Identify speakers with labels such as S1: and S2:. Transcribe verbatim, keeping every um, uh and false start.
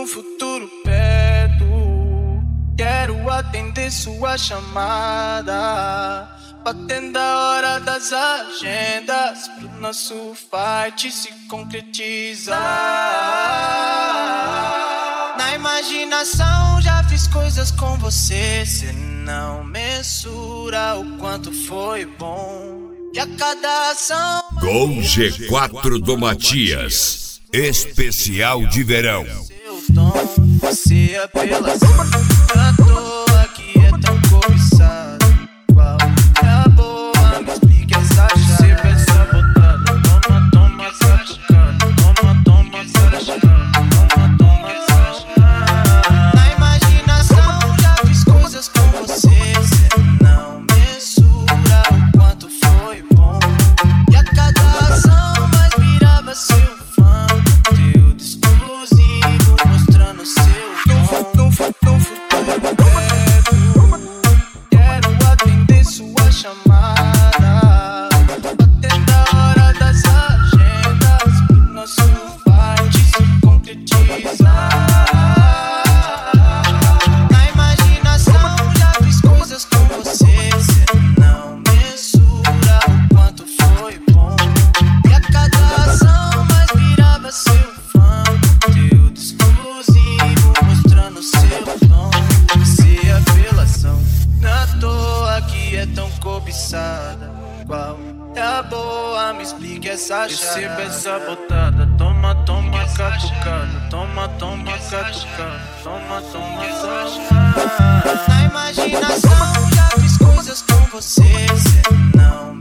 S1: futuro perto, quero atender sua chamada, batendo a hora das agendas, pro nosso fight se concretizar. Na imaginação já fiz coisas com você, cê não mensura o quanto foi bom. E a cada ação
S2: Gol G quatro do Matias, especial de verão.
S1: Seu tom, você é apelação, à toa que é tão cobiçado. Qual é a boa? Me explique essa chave. Você vai sabotada, toma, toma, sacucada, toma, toma, sacucada, toma, toma, sacucada. Na imaginação já fiz coisas com você, cê não mensura o quanto foi bom. E a cada ação mais virava seu fã, conteúdo exclusivo mostrando seu tom. No futuro perto, quero atender sua chamada, batendo a hora das agendas, pro nosso fight se concretizar. Na imaginação já fiz coisas com você, cê não mensura o quanto foi bom. E a cada ação mais virava seu fã, conteúdo exclusivo mostrando seu tom. Você é apelação, na toa que é tão cobiçada. Qual é a boa? Me explique essa chave. Receba essa botada, toma, toma, catucada, toma, toma, catucada, toma, toma, catucada. Na imaginação já fiz coisas com você, cê não